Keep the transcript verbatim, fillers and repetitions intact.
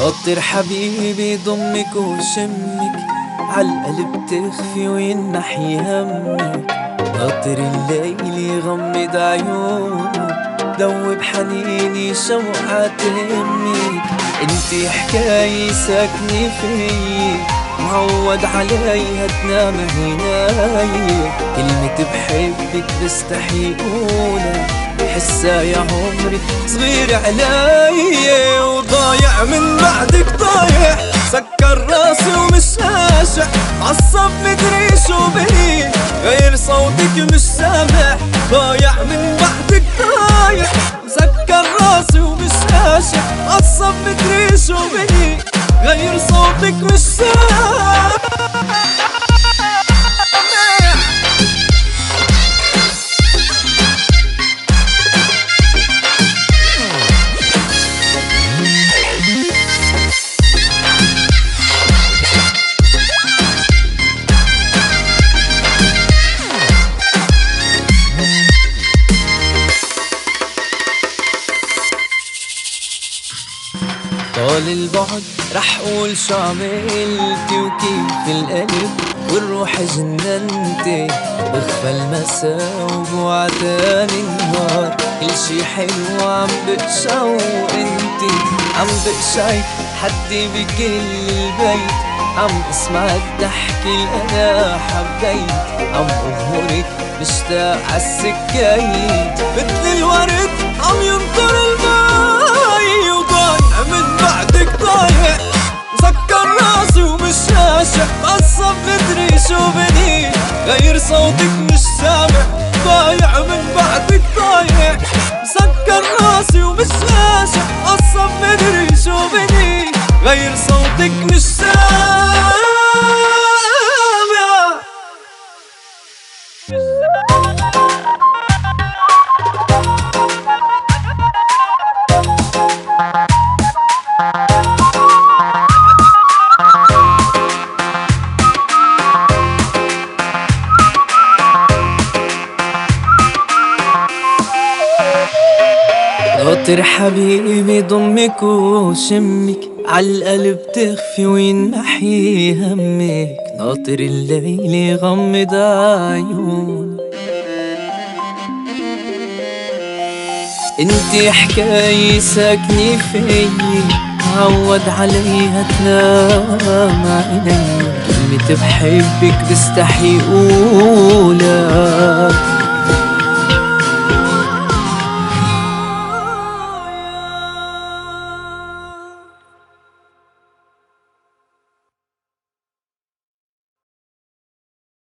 خاطر حبيبي ضمك وشمك عالقلب تخفي وينحي همك. خاطر الليل يغمض عيونك دوب حنيني شوقات همك. انتي حكاية ساكنة فيي معود عليها تنام هناي. كلمة بحبك بستحي قولها حسها يا عمري صغير علي. وضايع من بعدك ضايع سكر راسي ومش هاشع عصب مدري شو بي غير صوتك مش سامع. ضايع من بعدك ضايع سكر راسي ومش هاشع عصب مدري شو بي غير صوتك مش سامع. طال البعد رح قول شو عملتي وكيف القلب والروح جننتي. بخفى المساء وبوع تاني النهار كل شي حلو عم بقشع انتي عم بقشعي حدي بكل البيت. عم اسمعك تحكي انا حبيت عم اغمرك مشتاق عالسكايت. مثل الورد عم ينطر الماي وضايع من بعدك ضايع مسكر راسي ومش هاشع عصب مدري شو بدي غير صوتك مش سامع. ضايع من بعدك ضايع مسكر راسي ومش هاشع عصب مدري شو بدي غير صوتك مش سامع. خاطر حبيبي ضمك وشمك عالقلب تخفي وينحي همك. ناطر الليل يغمض عيونك انتي حكاية ساكنة فيي معود عليها تنام عيني. كلمة بحبك بستحي قولها